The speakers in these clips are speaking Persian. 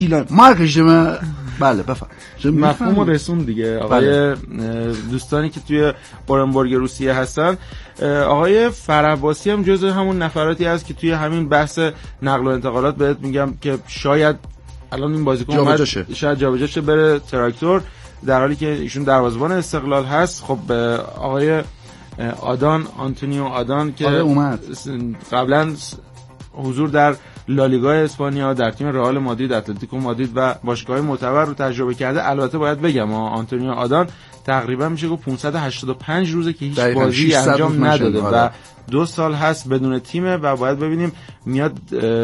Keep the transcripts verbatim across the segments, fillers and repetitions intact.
ایلان مارکشم. بله بفهم مفهوم رسون دیگه. آقای دوستانی که توی اورنبورگ روسیه هستن، آقای فرعباسی هم جزو همون نفراتی هست که توی همین بحث نقل و انتقالات بهت میگم که شاید الان این بازیکن اومد شاید جابجا شه بره تراکتور، در حالی که ایشون دروازه‌بان استقلال هست. خب آقای آدان، آنتونیو آدان که اومد قبلا حضور در لالیگا اسپانیا در تیم رئال مادرید، اتلتیکو مادرید و باشگاه‌های معتبر رو تجربه کرده. البته باید بگم آنتونیو آدان تقریبا میشه گفت پانصد و هشتاد و پنج روزه که هیچ بازی انجام نداده و دو سال هست بدون تیمه و باید ببینیم میاد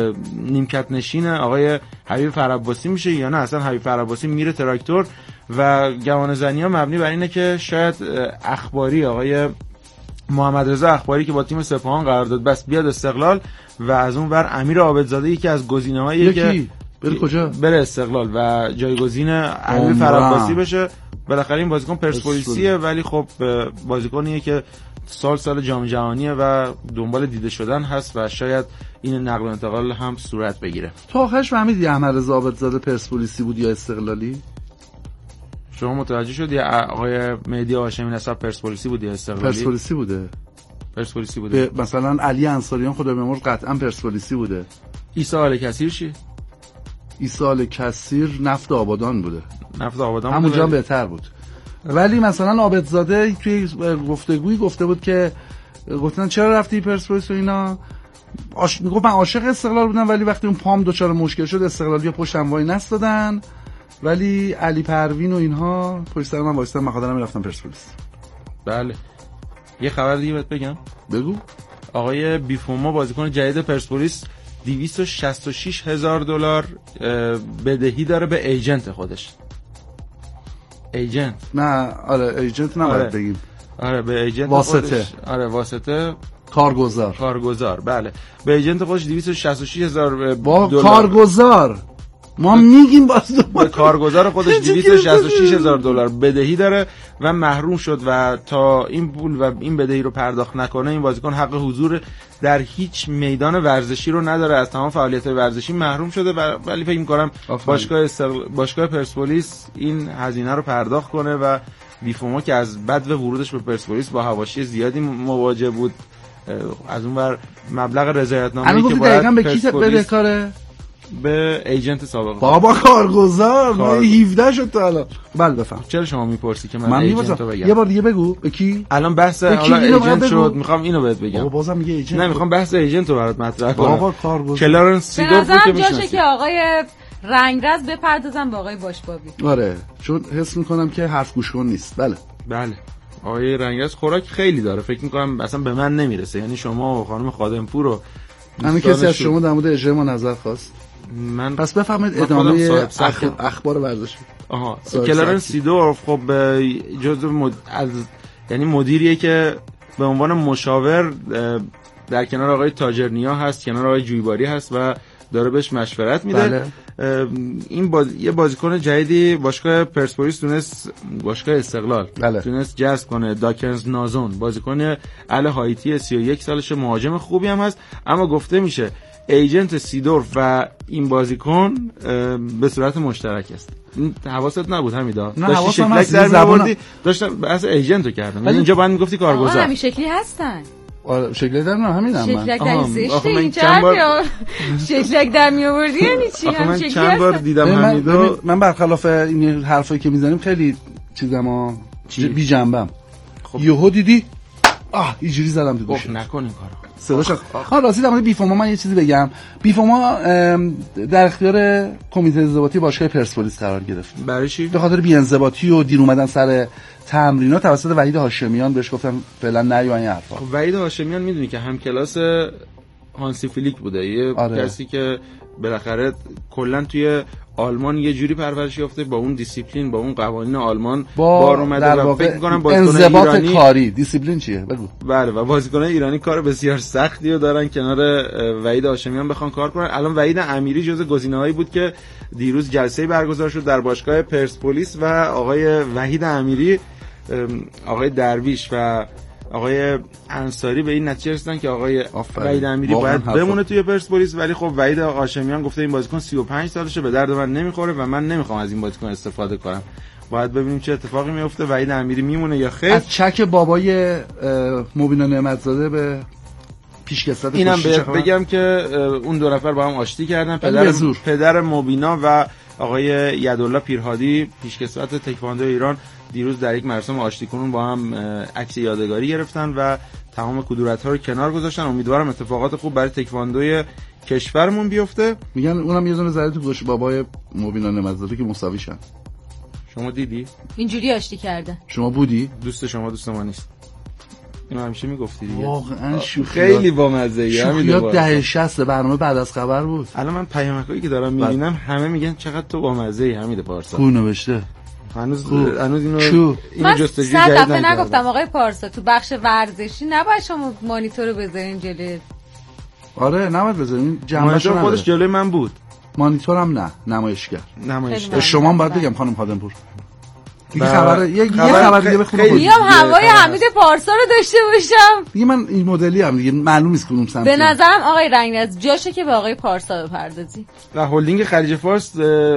نیمکت نشین آقای حبیب فرعباسی میشه یا نه اصلا حبیب فرعباسی میره تراکتور. و گمانه‌زنی‌ها مبنی بر اینه که شاید اخباری آقای محمد رضا اخباری که با تیم سپاهان قرارداد بست بیاد استقلال و از اون ور امیر عابدزاده یکی از گزینه‌هایی که بره کجا بره استقلال و جایگزین حبیب فرعباسی بشه. بالاخره این بازیکن پرسپولیسیه ولی خب بازیکنیه که سال سال جام جهانیه و دنبال دیده شدن هست و شاید این نقل و انتقال هم صورت بگیره. تو آخرش فهمیدی احمد رضا عابدزاده پرسپولیسی بود یا استقلالی؟ شما متوجه شدی آقای مهدی هاشمی نسب پرسپولیسی بود یا استقلالی؟ پرسپولیسی بوده. پرسپولیسی بوده. مثلا علی انصاریان خدا بیامرز قطعا پرسپولیسی بوده. عیسی آل کثیر چی؟ عیسی آل کثیر نفت آبادان بوده. نفت آبادان همونجا هم بهتر بود. ولی مثلا عابدزاده توی گفتگویی گفته بود که گفتن چرا رفتی پرسپولیس و اینا، آش... میگفت من عاشق استقلال بودم ولی وقتی اون پام دوچار مشکل شد استقلالی‌ها پشتم وای نستادن، ولی علی پروین و اینها پشت سر من وایسادن، من خودم رفتم پرسپولیس. بله. یه خبر دیگه بهت بگم. بگو. آقای بیفوما بازیکن جدید پرسپولیس دویست و شصت و شش هزار دلار بدهی داره به ایجنت خودش. ایجنت. نه آره ایجنت نباید آره. بگیم. آره به ایجنت واسطه. خودش. آره واسطه. کارگزار. کارگزار بله. به ایجنت خودش دویست و شصت و شش هزار با دلار. کارگزار. ما میگیم باز به کارگزار خودش دویست و شصت و شش هزار دلار بدهی داره و محروم شد و تا این پول و این بدهی رو پرداخت نکنه این بازیکن حق حضور در هیچ میدان ورزشی رو نداره، از تمام فعالیت‌های ورزشی محروم شده و ولی فکر می‌کنم باشگاه استقل... باشگاه پرسپولیس این هزینه رو پرداخت کنه و بیفوما که از بد ورودش به پرسپولیس با حواشی زیادی مواجه بود، از اون ور مبلغ رضایت‌نامه‌ای که باید به کی بده کاره به ایجنت سابق بابا کارگزار کار... هفده شد تا الان. بله بفهم. چرا شما میپرسی که من, من ایجنت رو بگم؟ یه بار دیگه بگو به کی؟ الان بحث حالا ایجنت شد میخوام اینو بهت بگم. بابا بازم میگه ایجنت. نه میخوام بحث ایجنت رو برات مطرح کنم. بابا کارگزار کلارنس سیدور بود که میشناسی. جاشه که آقای رنگرز بپردازن به آقای باشبابی. آره چون حس میکنم که حرف گوش کن نیست. بله بله آقای رنگرز خوراک خیلی داره، فکر میکنم اصلا به من نمیرسه. یعنی شما و خانم خادمپور رو همین کسی از شما در مورد اجرا ما نظر خواست. من پس بفهمید ادامه اخ... اخبار ورزشی. آها کلارنس سیدورف خب جزو مد... از یعنی مدیریه که به عنوان مشاور در کنار آقای تاجرنیا هست، کنار آقای جویباری هست و داره بهش مشورت میده. بله. این باز... یه بازیکن جدیدی باشگاه پرسپولیس تونست باشگاه استقلال بله. تونست جذب کنه، داکنز نازون، بازیکن ال هایتی سی و یک سالشه، مهاجم خوبی هم هست، اما گفته میشه ایجنت سیدورف و این بازیکن به صورت مشترک است. این حواست نبود همیدا؟ داشتی شکلک در می‌آوردی، داشتم بحث ایجنتو کردم. یعنی اینجا باید میگفتی کارگزار. آقا همین شکلی هستن. آره شکلک در میام همینم من. شکلک در زشته این چند بار شکلک در میآوردی یعنی چی؟ هم شکلی چند بار دیدم همیدا. من برخلاف این حرفایی که میزنیم خیلی چیزما بی جنبم. یهو دیدی آه اینجوری زدم تو گوشم. نکن این کارو. صداش ها راستی در مورد بیفوما من یه چیزی بگم. بیفوما در اختیار کمیته انضباطی باشگاه پرسپولیس قرار گرفت. برای چی؟ به خاطر بی‌انضباطی و دیر اومدن سر تمرینات توسط وحید هاشمیان بهش گفتم فعلا نرو این حرفا. خب وحید هاشمیان میدونی که هم کلاس هانسی فلیک بوده، یه آره. کسی که بالاخره کلا توی آلمان یه جوری پرورش یافته، با اون دیسیپلین، با اون قوانین آلمان بار اومده و فکر می‌کنم بازیکن ایرانی کاری دیسیپلین چیه بگو. بله و بازیکن ایرانی کار بسیار سختی رو دارن کنار وحید هاشمیان بخوان کار کنن. الان وحید امیری جزو گزینه‌هایی بود که دیروز جلسه‌ای برگزار شد در باشگاه پرسپولیس و آقای وحید امیری، آقای درویش و آقای انصاری به این نتیجه رسیدن که آقای وحید امیری باید بمونه توی پرسپولیس، ولی خب وحید هاشمیان گفته این بازیکن سی و پنج سالشه، به درد من نمیخوره و من نمیخوام از این بازیکن استفاده کنم. باید ببینیم چه اتفاقی میفته، وحید امیری میمونه یا خیر. از چک بابای مبینا نعمتزاده به پیشکسوت اینم بگم که اون دو نفر با هم آشتی کردن، پدر پدر مبینا و آقای یدالله پیرهادی پیشکسوت تکواندو ایران دیروز در یک مراسم آشتی کنون با هم عکس یادگاری گرفتن و تمام کدورت‌ها رو کنار گذاشتن. امیدوارم اتفاقات خوب برای تکواندوی کشورمون بیفته. میگن اونم یه دونه زده تو گوش بابای مبینا نعمتزاده که مساوی شن. شما دیدی؟ اینجوری آشتی کرده. شما بودی؟ دوست شما دوست ما نیست. اینو همیشه میگفتی دیگه. واقعا شوخی خیلی بامزه ای. شوخیات دهه شصت برنامه بعد از خبر بود. الان من پیامکایی که دارم میبینم همه میگن چقدر تو بامزه ای حمید پارسا. کو نوشته؟ هنوز هنوز اینو اینو جستجو جدید نکردم. من صد دفعه نگفتم آقای پارسا تو بخش ورزشی نباید شما مانیتور رو بذارین جلوی. آره نباید بذارین. مانیتور خودش جلوی من بود. مانیتورم نه، نمایشگر. نمایشگر. شما باید بگم خانم خادمپور. دیگه خبر یه خبر دیگه بخونم. میام هوای حمید پارسا رو داشته باشم. دیگه من این مدلی ام دیگه معلوم نیست کدوم سمت. به نظرم آقای رنگرز جاشه که به آقای پارسا بپردازی. و هلدینگ خلیج فارس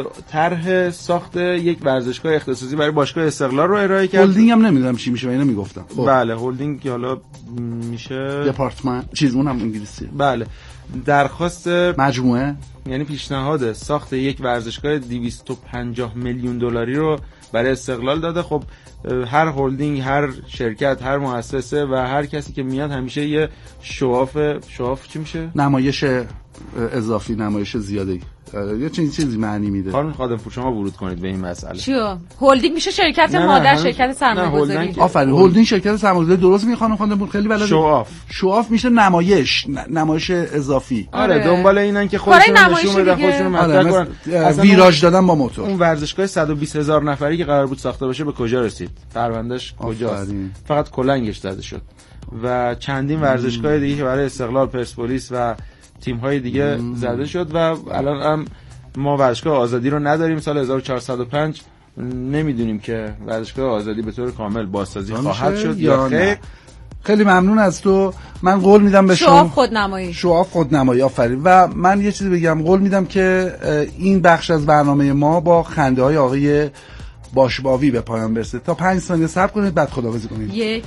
طرح ساخت یک ورزشگاه اختصاصی برای باشگاه استقلال رو ارائه کرد. هلدینگ هم نمیدونم چی میشه و اینا میگفتم. خب. بله هلدینگ که حالا میشه دپارتمان چیز اونم انگلیسی. بله درخواست مجموعه یعنی پیشنهاد ساخت یک ورزشگاه دویست و پنجاه میلیون دلاری رو برای استقلال داده. خب هر هلدینگ، هر شرکت، هر مؤسسه و هر کسی که میاد همیشه یه شواف شواف چی میشه؟ نمایش اضافی، نمایش زیاده یه چیزی چیزی معنی میده. خانم خادمپور شما ورود کنید به این مسئله. چیو؟ هلدینگ میشه شرکت مادر، شرکت سرمایه‌گذاری. آفرین، هلدینگ شرکت سرمایه‌گذاری درست میگه خانم خادمپور، خیلی بلده. شواف شواف میشه نمایش، نمایش اضافی. آره, آره. دنبال اینن که خودشون نشون بدن، خودشون مطرح کنن. ویراژ دادن با موتور. اون ورزشگاه صد و بیست هزار نفری که قرار بود ساخته بشه به کجا رسید؟ پروندهش کجاست؟ فقط کلنگش زده شد. و چندین ورزشگاه دیگه که برای استقلال، پرسپولیس و تیم‌های دیگه مم. زده شد و الان هم ما ورزشگاه آزادی رو نداریم. سال هزار و چهارصد و پنج نمیدونیم که ورزشگاه آزادی به طور کامل بازسازی خواهد شد یا خیر. خیلی ممنون از تو. من قول میدم به شما شواف خودنمایی شواف خودنمایی آفرین. و من یه چیزی بگم، قول میدم که این بخش از برنامه ما با خنده های آقای باشباوی به پایان برسه. تا پنج ثانیه صبر کنید بعد خداحافظی کنید. یک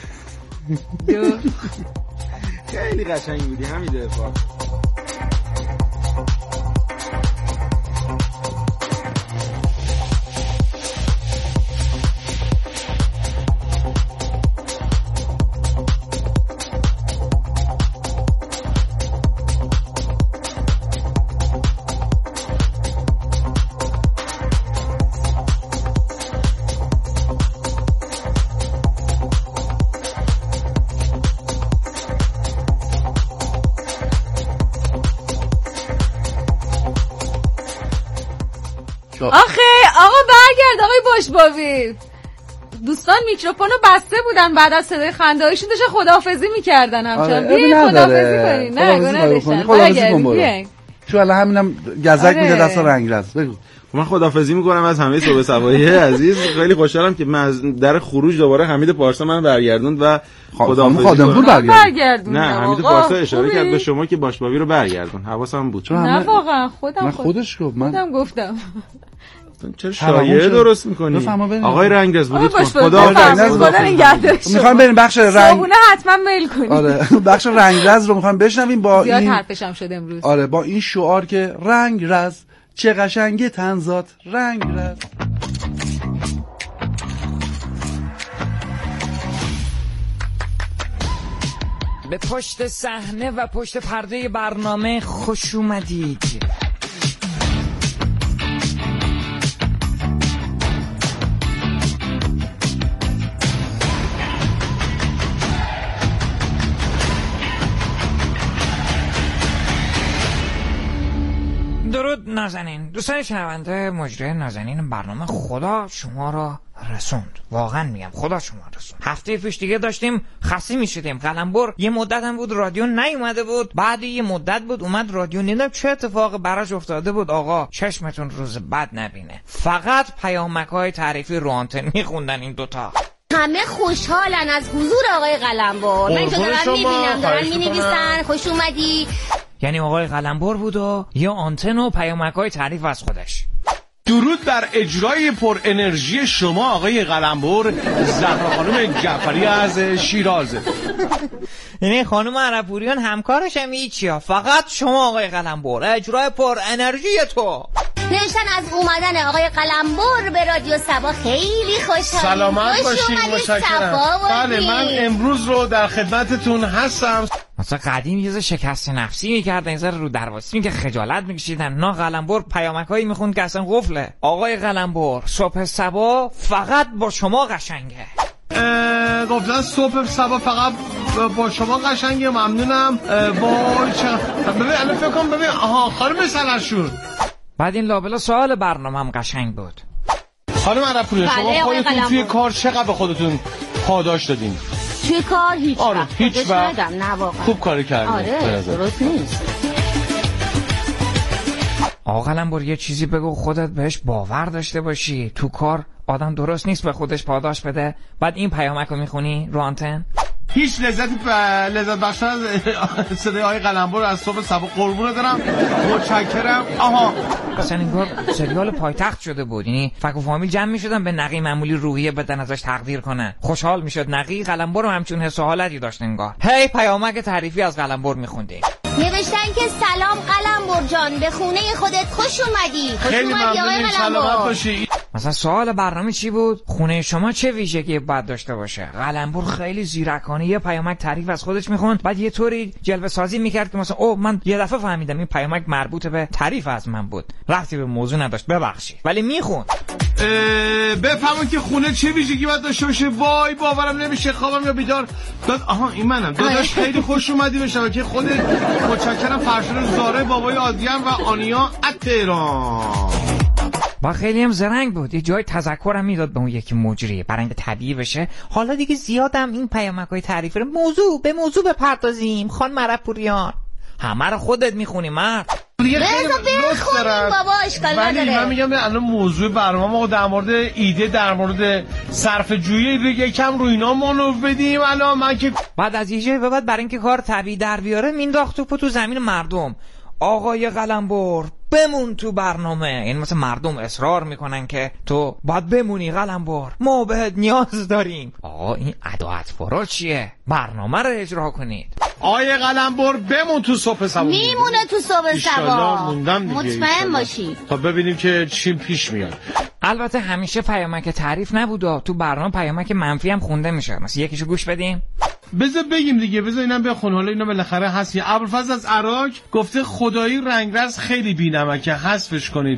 دو خیلی قشنگ بودی حمیده. آخه آقا برگرد آقای باشباوی. دوستان میکروفونو بسته بودن، بعد از صدای خنده هایشون داشتن خداحافظی میکردن همچنان. بیاین خداحافظی کنین. نه گناه داشتن. چون الان همینم گزک میده دست رنگرز. بگو. من خداحافظی میکنم از همه صبح صباحی عزیز. خیلی خوشحالم که من از در خروج دوباره حمید پارسا من برگردوند و خداحافظی خادمپور برگردوند. نه حمید پارسا اشاره کرد به شما که باشباوی رو برگردون. حواسم بود. نه واقعا خودم خودش گفت. من خودم گفتم. چرا شایعه درست میکنی؟ آقای رنگرز ورود کن. خدا نگهدارش. میخوام بریم بخش رنگ. صابونه حتما میل کنید. آره بخش رنگرز رو میخوام بشنویم با زیاد این حرفشم شد امروز. آره با این شعار که رنگرز چه قشنگه تنزات رنگرز. به پشت صحنه و پشت پرده برنامه خوش اومدید. درود نازنین دوستان شنونده مجری نازنین برنامه، خدا شما را رسوند. واقعا میگم خدا شما رسوند. هفته پیش دیگه داشتیم خسته میشدیم. قلمبر یه مدت هم بود رادیو نیومده بود، بعد یه مدت بود اومد رادیو. نیدم چه اتفاق براش افتاده بود. آقا چشمتون روز بد نبینه. فقط پیامک های تعریفی رو آنتن میخوندن این دوتا. همه خوشحالن از حضور آقای قلمبر. من اینجا دارم میبینم دارن مینویسن خوش اومدی. یعنی آقای قلمبر بود و یه آنتن و پیامک‌های تعریف از خودش. درود بر اجرای پر انرژی شما آقای قلمبر. زهرا خانم جعفری از شیراز. یعنی خانم عربوریان همکارش هم هیچی، فقط شما آقای قلمبر اجرای پر انرژی تو. نوشتن از اومدن آقای قلمبر به رادیو صبا خیلی خوشحالیم. سلامت باشین. متشکرم. بله من امروز رو در خدمتتون هستم. مثلا قدیم یه شکست نفسی میکردن، این رو درواسی میکرد، خجالت میکشیدن. نه قلمبر پیامکایی میخوند که اصلا قفله. آقای قلمبر صبح صبا فقط با شما قشنگه. گفتن صبح صبا فقط با شما قشنگه. ممنونم. وای چه ببین الان فکر کنم ببین آها خانم سلرشور. بعد این لابلا سوال برنامه هم قشنگ بود. خانم عرب‌پور شما خودتون توی کار چقدر به خودتون پاداش دادین؟ توی کار هیچ آره وقت هیچ وقت نه واقعا خوب کاری کردین. آره درست نیست. آقا قلمبر یه چیزی بگو خودت بهش باور داشته باشی. تو کار آدم درست نیست به خودش پاداش بده بعد این پیامک رو میخونی رو آنتن. هیچ لذتی ب... لذت بخش از صدای آقای قلمبر از صبح صبح قربونه دارم. متشکرم. آها اصلا این کار سریال پایتخت شده بود. یعنی فک و فامیل جمع میشدن به نقی معمولی روحیه بدن ازش تقدیر کنن. خوشحال میشد نقی. قلمبر رو همچون حس و حالتی داشت انگار. هی پیامک تعریفی از قلمبر میخوندی. نوشتن که سلام قلمبر جان به خونه خودت خوش اومدی. خوش اومدی آقای قلمبر. مثلا سوال برنامه چی بود؟ خونه شما چه ویژگی باید داشته باشه؟ قلمبر خیلی زیرکانه یه پیامک تعریف از خودش میخوند بعد یه طوری جلوه سازی میکرد که مثلا اوه من یه دفعه فهمیدم این پیامک مربوط به تعریف از من بود، رفتی به موضوع نداشت ببخشید ولی میخوند. بفهمون که خونه چه ویژگی باید داشته باشه. وای باورم نمیشه خوابم یا بیدار داد. آها این منم داداش. خیلی خوش اومدی به شبکه خودت. متشکرم. فرشاد زاره بابای آدیم و آنیا از تهران. با خیلی هم زرنگ بود. یه جای تذکرم میداد به اون یکی مجری برای اینکه طبیعی بشه. حالا دیگه زیادم این پیامک‌های تعریفی رو موضوع به موضوع بپردازیم. خان عرب‌پوریان همه رو خودت میخونی مرد. دیگه خیلی لطف دارم بابا اشکال ولی نداره. من میگم الان موضوع برنامه ما در مورد ایده در مورد صرف جویی یکم رو اینا مانور بدیم. الان من که بعد از یه جایی به بعد برای اینکه کار طبیعی در بیاره مینداخت توپو تو زمین مردم. آقای قلمبر بمون تو برنامه. این مثلا مردم اصرار میکنن که تو باید بمونی قلمبر، ما بهت نیاز داریم. آقا این عدالت فرا چیه؟ برنامه رو اجرا کنید. آقای قلمبر بمون تو صبح صبا. میمونه تو صبح صبا. مطمئن باشی تا ببینیم که چی پیش میاد. البته همیشه پیامک تعریف نبوده. تو برنامه پیامک منفی هم خونده میشه. مثلا یکیشو گوش بدیم. بذار بگیم دیگه. بذار اینم بخون. حالا اینا بالاخره هست. ابوالفضل از عراق گفته خدایی رنگرز خیلی بی‌نمکه حذفش کنید.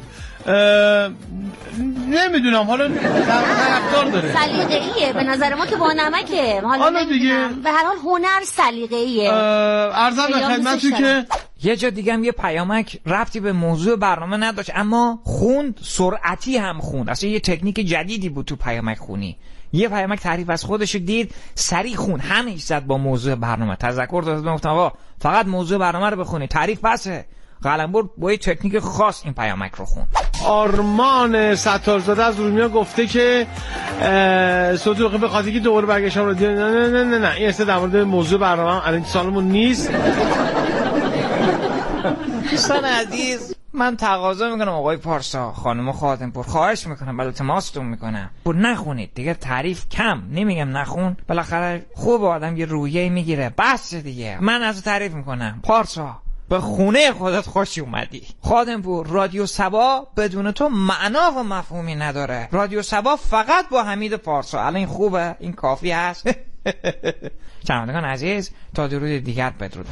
نمیدونم حالا طرفدار داره. سلیقه‌ایه به نظر ما که با نمکه. حالا دیگه به هر حال هنر سلیقه‌ایه. عرضم به خدمتتون که یه جا دیگه هم یه پیامک ربطی به موضوع برنامه نداشت اما خوند سرعتی هم خوند. اصلا یه تکنیک جدیدی بود تو پیامک خونی. یه پیامک تعریف از خودش دید سریع خون همه‌اش زد با موضوع برنامه. تذکر داد گفتم آقا فقط موضوع برنامه رو بخونی تعریف بسه. قلمبر با یه تکنیک خاص این پیامک رو خوند. آرمان ستارزاده از رومیا گفته که صوت به خاطر که دوباره برگشتم رادیو. نه نه نه نه نه این اصلا در مورد موضوع برنامه الان سالمون نیست. دوستان عزیز من تقاضا میکنم آقای پارسا خانم خادمپور خواهش میکنم بل التماستون میکنم پر نخونید دیگه. تعریف کم نمیگم نخون. بالاخره خوب آدم یه رویه میگیره. بس دیگه من از تعریف میکنم. پارسا به خونه خودت خوش اومدی. خادمپور رادیو صبا بدون تو معنا و مفهومی نداره. رادیو صبا فقط با حمید پارسا. الان این خوبه؟ این کافی هست؟ شنوندگان عزیز تا درود دیگر بدرود.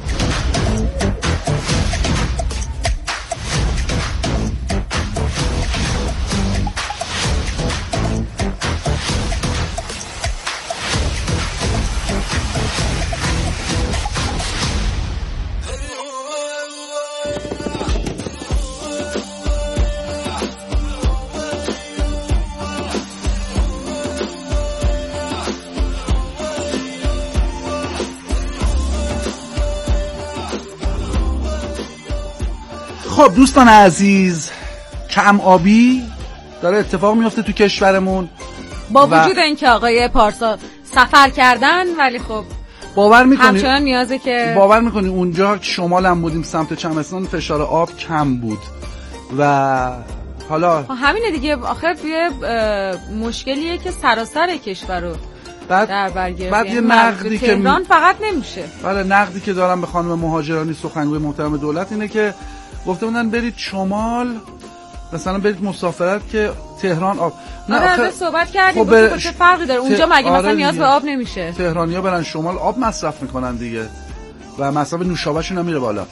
خب دوستان عزیز کم آبی داره اتفاق میفته تو کشورمون. با وجود اینکه آقای پارسا سفر کردن ولی خب باور میکنی همچنان نیازه که باور میکنی اونجا شمال هم بودیم سمت چمستان فشار آب کم بود و حالا همینه دیگه. آخه یه مشکلیه که سراسر کشور رو بعد در بر گرفته. بعد یه نقدی که تهران فقط نمیشه. بله نقدی که دارم به خانم مهاجرانی سخنگوی محترم دولت اینه که گفته بودن برید شمال مثلا برید مسافرت که تهران آب نه آخه صحبت کردیم خب چه فرقی داره اونجا مگه آره مثلا نیاز به آب نمیشه؟ تهرانیا برن شمال آب مصرف میکنن دیگه و مصرف نوشابهشون هم میره بالا.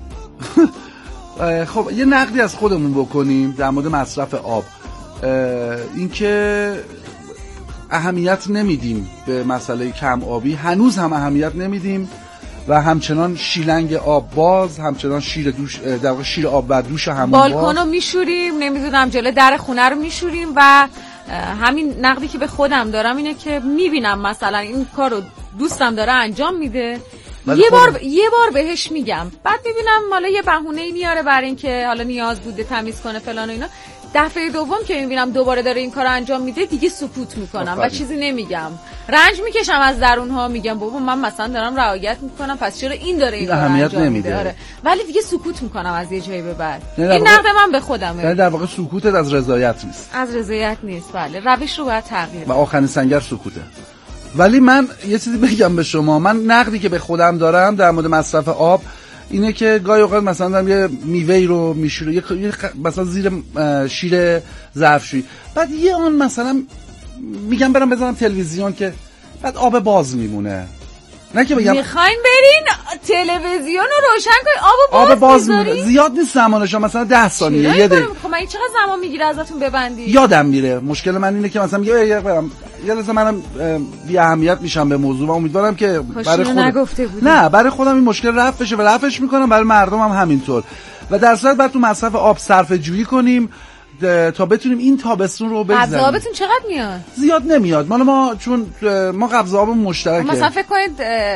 خب یه نقدی از خودمون بکنیم در مورد مصرف آب. اینکه اهمیت نمیدیم به مسئله کم آبی، هنوز هم اهمیت نمیدیم و همچنان شیلنگ آب باز، همچنان شیر دوش در واقع شیر آب و دوش همون باز، بالکنو میشوریم، نمیدونم جلوی در خونه رو میشوریم و همین نقدی که به خودم دارم اینه که میبینم مثلا این کارو دوستم داره انجام میده، یه بار ب... یه بار بهش میگم، بعد میبینم حالا یه بهونه‌ای میاره برای اینکه حالا نیاز بوده تمیز کنه فلان و اینا. دفعه دوم که میبینم دوباره داره این کارو انجام میده دیگه سکوت میکنم و چیزی نمیگم، رنج میکشم از درونها، میگم بابا من مثلا دارم رعایت میکنم پس چرا این داره این کارو انجام میده. آره. ولی دیگه سکوت میکنم از یه جایی به بعد. این نقد من به خودمه. یعنی در واقع سکوتت از رضایت نیست. از رضایت نیست. بله روش رو باید تغییر. و آخرین سنگر سکوته. ولی من یه چیزی بگم به شما، من نقدی که به خودم دارم در مورد مصرف آب اینه که گاهی اوقات مثلا دارم یه میوه‌ای رو میشوره، یه مثلا زیر شیر ظرفشویی، بعد یه آن مثلا میگم برم بزنم تلویزیون که بعد آب باز میمونه، نه که بگم میخواین برین تلویزیون رو روشن کنین آب باز, آب باز میمونه. زیاد نیست زمانش، مثلا ده ثانیه یه دقیقه. خب من چقدر زمان میگیره ازتون ببندی؟ یادم میره. مشکل من اینه که مثلا میگم یه برم یه لحظه منم بی اهمیت میشم به موضوع و امیدوارم که برای خودم نه برای خودم این مشکل رفع بشه و رفعش میکنم، برای مردم هم همینطور. و در صورت بعد تو مصرف آب صرفه جویی کنیم تا بتونیم این تابستون رو بگذرونیم. قبض آبتون چقدر میاد؟ زیاد نمیاد. مال ما چون ما قبض آب مشترکه. مثلا فکر کنید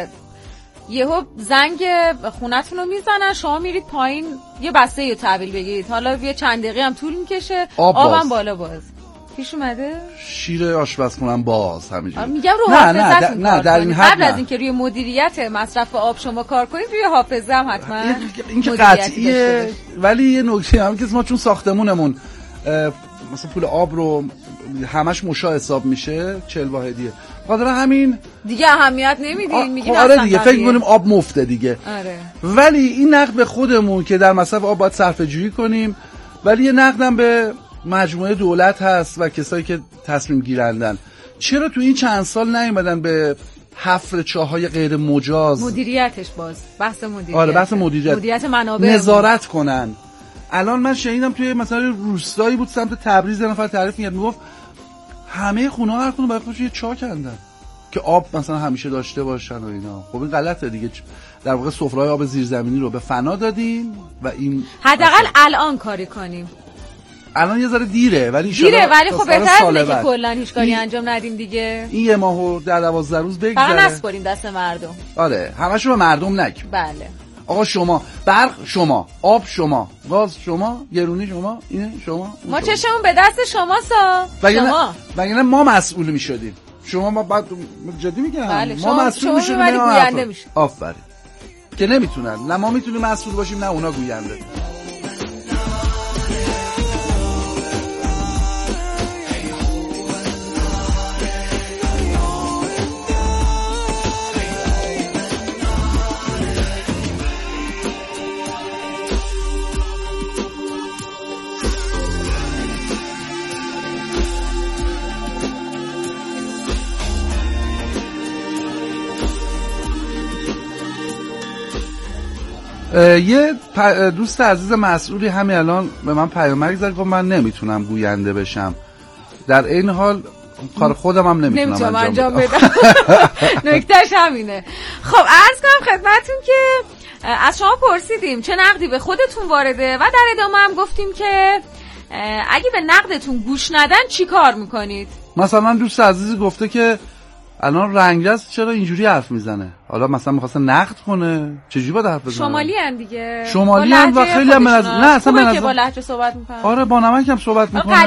یهو زنگ خونتون رو میزنن، شما میرید پایین یه بسته یه تحویل بگیرید، حالا یه چند دقیقه هم طول میکشه آب آبم بالا باز پیش اومده، شیر آشپزخونم باز همینجوری. میگم رو نه حافظه نه نه در این حد قبل از اینکه روی مدیریت مصرف آب شما کار کنید روی حافظه هم حتما این که قطعیه. ولی یه نکته هم که ما چون ساختمونمون مثلا پول آب رو همش مشا حساب میشه چهل واحدیه، خاطر همین دیگه اهمیت نمیدین. میگین آره دیگه فکر می‌کنیم آب مفته دیگه. آره. ولی این نقد به خودمون که در مصرف آب باید صرفه جویی کنیم، ولی یه نقدم به مجموعه دولت هست و کسایی که تصمیم گیرندن. چرا تو این چند سال نیومدن به حفر چاهای غیر مجاز مدیریتش باز بحث مدیریت آره بحث مدیریت مدیریت منابع نظارت بود. کنن. الان من شنیدم توی مثلا روستایی بود سمت تبریز یه نفر تعریف می‌کرد، میگفت همه خونه‌ها هر کدوم برای خودش یه چاه کندن که آب مثلا همیشه داشته باشن و اینا. خب این غلطه دیگه. در واقع سفره‌های آب زیرزمینی رو به فنا دادیم و این حداقل الان کاری کنیم. الان یه ذره دیره ولی دیره ولی خب بهتره اینه که کلا هیچ کاری انجام ندیم دیگه. این یه ماهو در دوازده روز بگذره. فقط نسپاریم دست مردم. آره همشو به مردم نگیم. بله. آقا شما برق شما، آب شما، گاز شما، گرونی شما، اینه شما. ما چشمون به دست شما سا. شما. وگرنه ما مسئول میشدیم. شما ما بعد جدی میگم بله. ما مسئول میشدیم نه گوینده میشیم. آفرین. که نمیتونن. نه ما میتونیم مسئول باشیم نه اونا گوینده. یه دوست عزیز مسئولی همین الان به من پیامک زد گفت من نمیتونم گوینده بشم، در این حال کار خودم هم نمیتونم, نمیتونم انجام بدم. نکتهش همینه. خب عرض کنم خدمتون که از شما پرسیدیم چه نقدی به خودتون وارده و در ادامه هم گفتیم که اگه به نقدتون گوش ندن چی کار میکنید. مثلا دوست عزیزی گفته که الان رنگرز چرا اینجوری حرف میزنه، حالا مثلا می‌خواسته نقد کنه چجوری باید حرف بزنه. شمالی ان دیگه شمالی ان و خیلی هم از نه اصلا من که با لهجه صحبت میکنن. آره با نمک هم صحبت میکنن. غلیظ نیست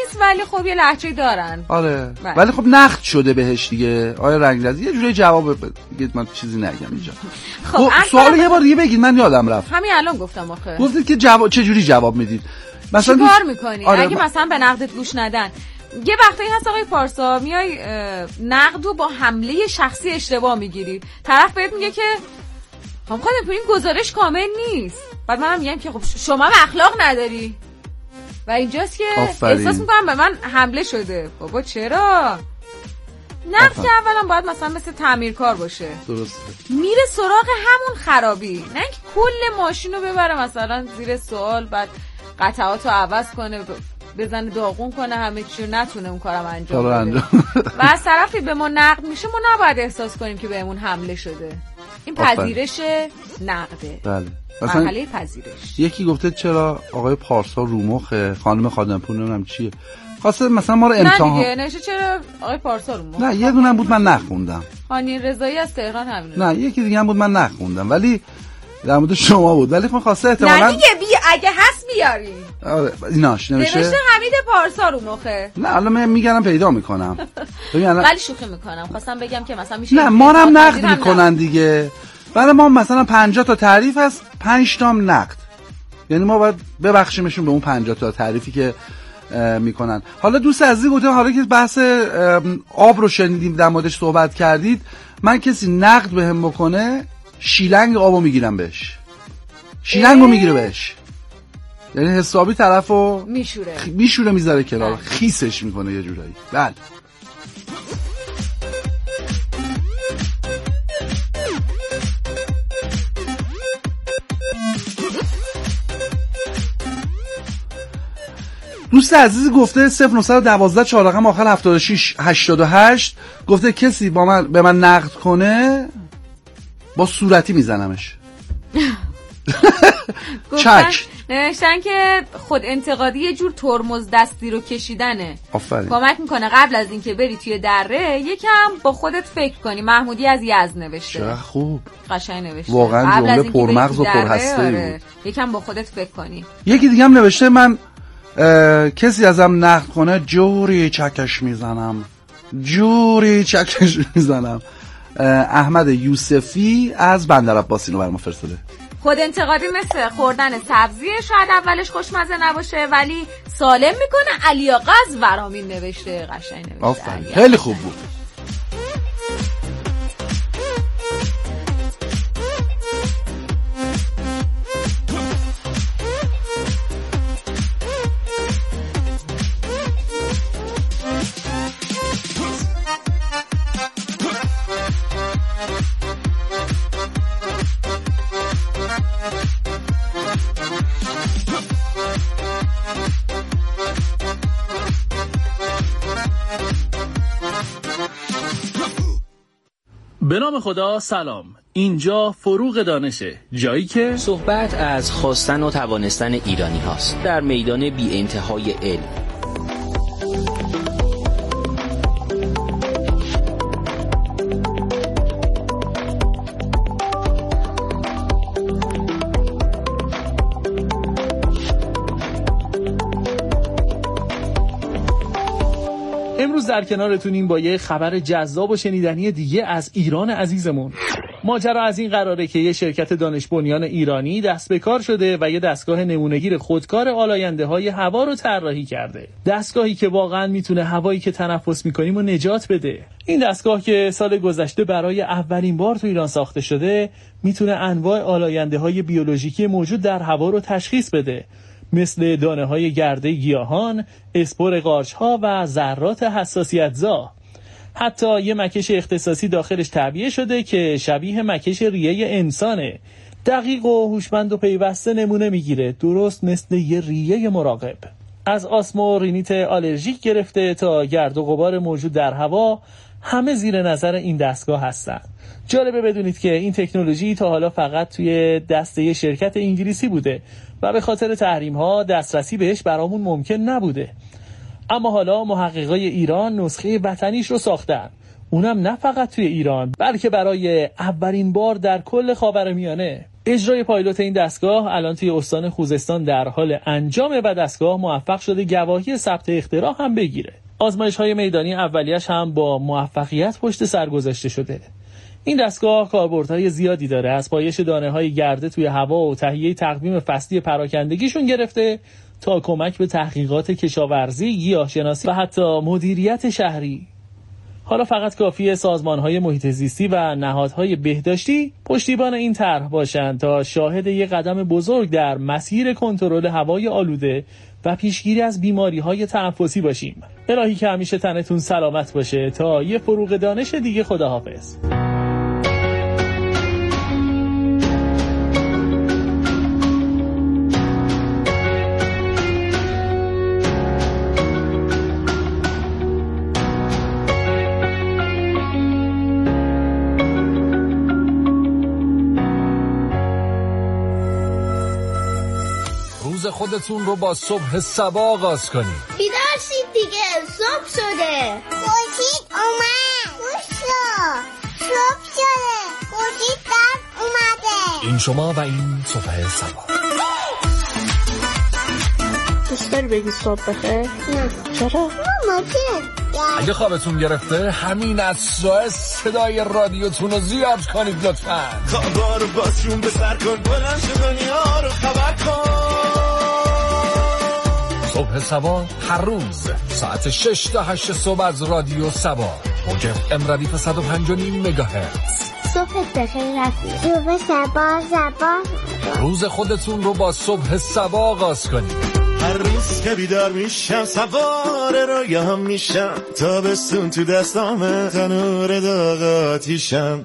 نیست ولی خب یه لهجه دارن. آره بله. ولی خب نقد شده بهش دیگه. آیا رنگرزی یه جوری جواب بگید، من چیزی نگم اینجا. خب سوال یه بار دیگه بگید، من یادم رفت. همین الان گفتم آخه. گفتید که جواب چه جوری جواب میدید؟ مثلا چی کار میکنی؟ آره اگه مثلا به نقدت گوش ندن، یه وقتایی هست آقای پارسا میای نقدو با حمله شخصی اشتباه میگیری. طرف بهت میگه که خب خودم این گزارش کامل نیست، بعد منم میگم که خب شما هم اخلاق نداری و اینجاست که آفرین. احساس میکنم به من حمله شده. بابا چرا؟ نقد که اولا باید مثلا مثل تعمیرکار باشه، درسته، میره سراغ همون خرابی، نه اینکه کل ماشین رو ببره مثلا زیر سوال، بعد قطعات رو عوض کنه، بزنه داغون کنه، همه چی رو نتونه اون کارم انجام بده. انجام. و از طرفی به ما نقد میشه، ما نباید احساس کنیم که بهمون حمله شده. این پذیرش نقده. بله. مرحله پذیرش. یکی گفته چرا آقای پارسا رومخه، خانم خادمپور نمیدونم چیه. خواسته مثلا ما رو امتحان. نه دیگه نشه چرا آقای پارسا رومخه. نه یه دونه بود من نخوندم. خانی رضایی از تهران همین. نه یکی دیگه هم بود من نخوندم ولی در مورد شما بود، ولی خب خواسته احتمالاً نه دیگه بی اگه هست بیاری. آره ایناش نوشته نوشته حمید پارسا رومخه. نه حالا من میگم پیدا میکنم. ولی شوخی میکنم، خواستم بگم که مثلا میشه نه ما هم نقد میکنن دیگه. برای ما مثلا پنجاه تا تعریف هست، پنج تا هم نقد. یعنی ما باید ببخشیمشون به اون پنجاه تا تعریفی که میکنن. حالا دوست عزیز گفتم حالا که بحث آب رو شنیدیم در موردش صحبت کردید، من کسی نقد بهم بکنه شیلنگ آبو میگیرم بهش. شیلنگو میگیره بهش. یعنی حسابی طرفو میشوره. خ... میشوره میذاره کنار، خیسش میکنه یه جورایی. بله. دوست عزیزی گفته صفر نه یک دو چهار رقم آخر هفتاد و شش هشتاد و هشت گفته کسی با من به من نقد کنه با صورتی میزنمش. چک نوشتن که خود انتقادی یه جور ترمز دستی رو کشیدنه. آفرین. کمک میکنه قبل از اینکه بری توی دره یکم با خودت فکر کنی. محمودی از یزد نوشته. چه خوب. قشنگ نوشته. واقعا جمله پرمغز و پرهسته آره. یکم با خودت فکر کنی. یکی دیگه هم نوشته من کسی ازم نقد کنه جوری چکش میزنم. جوری چکش میزنم. احمد یوسفی از بندرعباس اینو برام فرستاده. خود انتقادی مثل خوردن سبزیه، شاید اولش خوشمزه نباشه ولی سالم میکنه. علی آقا از ورامین نوشته. قشنگ نوشته. آفرین. خیلی خوب بود. به نام خدا. سلام، اینجا فروغ دانشه، جایی که صحبت از خواستن و توانستن ایرانی هاست در میدان بی انتهای علم. امروز در کنارتونیم با یه خبر جذاب و شنیدنی دیگه از ایران عزیزمون. ماجرا از این قراره که یه شرکت دانش بنیان ایرانی دست به کار شده و یه دستگاه نمونهگیر خودکار آلاینده های هوا رو طراحی کرده. دستگاهی که واقعا میتونه هوایی که تنفس میکنیم رو نجات بده. این دستگاه که سال گذشته برای اولین بار تو ایران ساخته شده، میتونه انواع آلاینده های بیولوژیکی موجود در هوا رو تشخیص بده، مثل دانه های گرده گیاهان، اسپور قارچ ها و ذرات حساسیت‌زا. حتی یه مکش اختصاصی داخلش تعبیه شده که شبیه مکش ریه انسانه. دقیق و هوشمند و پیوسته نمونه میگیره، درست مثل یه ریه مراقب. از آسم و رینیت آلرژیک گرفته تا گرد و غبار موجود در هوا، همه زیر نظر این دستگاه هستن. جالبه بدونید که این تکنولوژی تا حالا فقط توی دسته یه شرکت انگلیسی بوده و به خاطر تحریم ها دسترسی بهش برامون ممکن نبوده. اما حالا محققای ایران نسخه وطنیش رو ساختن. اونم نه فقط توی ایران بلکه برای اولین بار در کل خاورمیانه. اجرای پایلوت این دستگاه الان توی استان خوزستان در حال انجامه و دستگاه موفق شده گواهی ثبت اختراع هم بگیره. آزمایش‌های میدانی اولیه‌اش هم با موفقیت پشت سر گذاشته شده. این دستگاه کاربردهای زیادی داره، از پایش دانه‌های گرده توی هوا و تهیه تقویم فصلی پراکندگیشون گرفته تا کمک به تحقیقات کشاورزی، گیاهشناسی و حتی مدیریت شهری. حالا فقط کافیه سازمان‌های محیط زیستی و نهادهای بهداشتی پشتیبان این طرح باشن تا شاهد یک قدم بزرگ در مسیر کنترل هوای آلوده و پیشگیری از بیماری‌های تنفسی باشیم. الهی که همیشه تنتون سلامت باشه. تا یه فروغ دانش دیگه، خداحافظ. خودتون رو با صبح صبا آغاز کنید. بیدار شید دیگه، صبح شده. خورشید اومد. خوشو. صبح شده. خورشید در اومده. این شما و این صبح صبا. دوست داری بگی صبح بخیر؟ نه. چرا؟ ممکن. اگه خوابتون گرفته همین از سایه صدای رادیوتون رو زیاد کنید لطفاً. خوابا رو بازشون به سر کن، بلند شو دنیا رو خبر کن. صبح صبا هر روز ساعت شش تا هشت صبح از رادیو صبا، موج ام ردیف صد و پنج و نیم مگاهرتز. صبح بخیر رفیق. صبح صبا صبا. روز خودتون رو با صبح صبا آغاز کنید. هر روز که بیدار میشم سوار رویام میشم، تابستون تو دستامه تنور داغ آتیشم.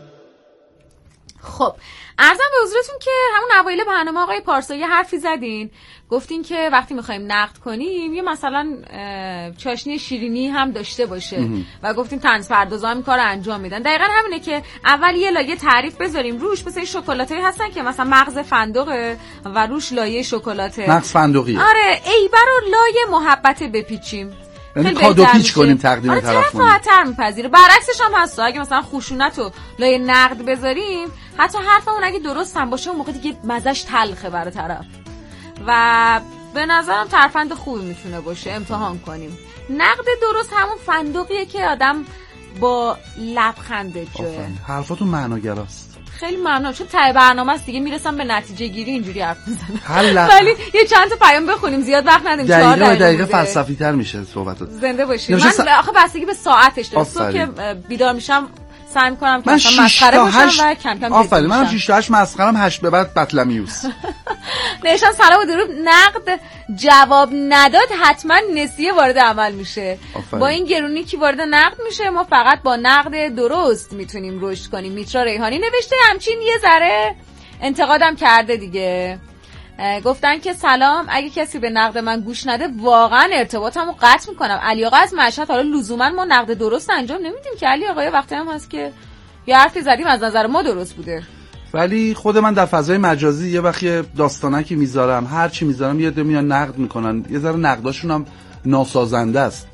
خب عرضم به حضورتون که همون اوایل برنامه آقای پارسایی حرفی زدین، گفتین که وقتی میخوایم نقد کنیم یه مثلا چاشنی شیرینی هم داشته باشه و گفتیم طنز پردازا هم این کارو انجام میدن. دقیقاً همینه که اول یه لایه تعریف بذاریم روش، مثلا شکلاتایی هستن که مثلا مغز فندقه و روش لایه شکلاته، مغز فندقی. آره ایبر رو لایه محبت بپیچیم، یعنی کادو پیچ کنیم تقدیم آره طرف راحت‌تر میپذیره. برعکسش هم هست، اگه مثلا خشونت رو لایه نقد بذاریم حتی حرفمون اگه درست هم باشه اون موقع دیگه مزه‌اش تلخه برای طرف و به نظرم ترفند خوبی میتونه باشه. امتحان کنیم. نقد درست همون فندقیه که آدم با لبخنده جوه. حرفاتون معناگراست. خیلی ممنون، چون ته برنامه است دیگه، میرسم به نتیجه گیری اینجوری حرف میزنم. ولی یه چند تا پیام بخونیم، زیاد وقت نداریم. دقیقه به دقیقه فلسفی تر میشه صحبتات. زنده باشید. من س... آخه بستگی به ساعتش داره. صبح که بیدار میشم سعی می‌کنم که مثلا مسخره باشم و کم کم آفرین. منم شش تا هشت مسخرم، هشت به بعد بطلمیوس. نشان سلام و درود. نقد جواب نداد حتما نسیه وارد عمل میشه. آفرین. با این گرونی که وارد نقد میشه ما فقط با نقد درست میتونیم رشد کنیم. میترا ریحانی نوشته، همچین یه ذره انتقادم کرده دیگه. گفتن که سلام، اگه کسی به نقد من گوش نده واقعا ارتباطمو قطع میکنم. علی آقا از مشهد، حالا لزوما ما نقد درست انجام نمیدیم که علی آقا، وقتی هم هست که یه حرفی زدیم از نظر ما درست بوده، ولی خود من در فضای مجازی یه وقتی داستانکی میذارم، هر چی میذارم یه دو میان نقد میکنن، یه ذره نقداشون هم ناسازنده است.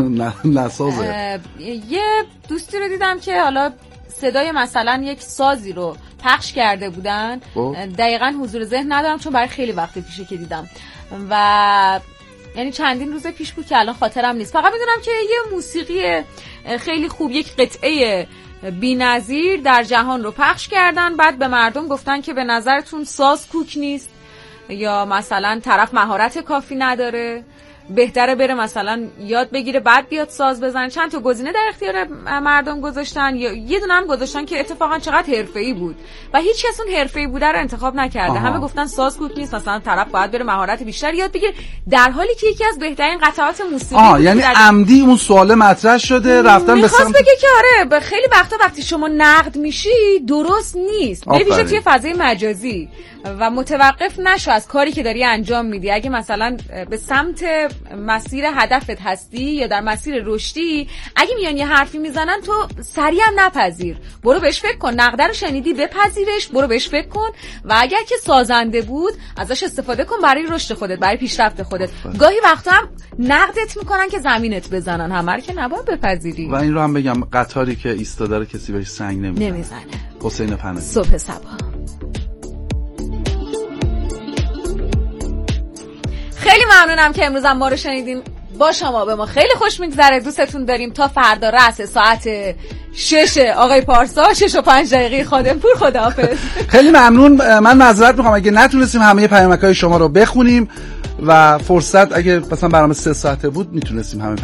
نسازه. یه دوستی رو دیدم که حالا صدای مثلا یک سازی رو پخش کرده بودن، دقیقاً حضور ذهن ندارم چون برای خیلی وقت پیشه که دیدم و یعنی چندین روز پیش بود که الان خاطرم نیست. فقط میدونم که یه موسیقی خیلی خوب، یک قطعه بی‌نظیر در جهان رو پخش کردن، بعد به مردم گفتن که به نظرتون ساز کوک نیست یا مثلا طرف مهارت کافی نداره، بهتره بره مثلا یاد بگیره بعد بیاد ساز بزنه. چند تا گزینه در اختیار مردم گذاشتن، یا یه دونه هم گذاشتن که اتفاقا چقدر حرفه‌ای بود و هیچ کس اون حرفه‌ای بوده رو انتخاب نکرده. آها. همه گفتن ساز کوک نیست، مثلا طرف باید بره مهارت بیشتر یاد بگیره، در حالی که یکی از بهترین قطعات موسیقی آه یعنی عمدی اون سوال مطرح شده رفتن به سمت بگه که آره خیلی وقتا وقتی شما نقد میشی درست نیست، به ویژه توی فضای مجازی، و متوقف نشو از کاری که داری انجام میدی. اگه مثلا به سمت مسیر هدفت هستی یا در مسیر رشدی، اگه میان یه حرفی میزنن تو سریع هم نپذیر، برو بهش فکر کن، نقد رو شنیدی بپذیرش، برو بهش فکر کن و اگر که سازنده بود ازش استفاده کن برای رشد خودت، برای پیشرفت خودت. گاهی وقتا هم نقدت میکنن که زمینت بزنن، همه رو که نباید بپذیری. و این رو هم بگم، قطاری که ایستاده رو کسی بهش سنگ نمیزنه نمیزنه. حسین پناهی. صبح صبا. خیلی ممنونم که امروز هم ما رو شنیدین. با شما به ما خیلی خوش میگذره، دوستتون داریم. تا فردا رأس ساعت شش آقای پارسا، شش و پنج دقیقه خادم پور. خداحافظ. خیلی ممنون. من معذرت میخوام اگه نتونستیم همه پیامک‌های شما رو بخونیم و فرصت اگه مثلا برنامه سه ساعته بود میتونستیم همه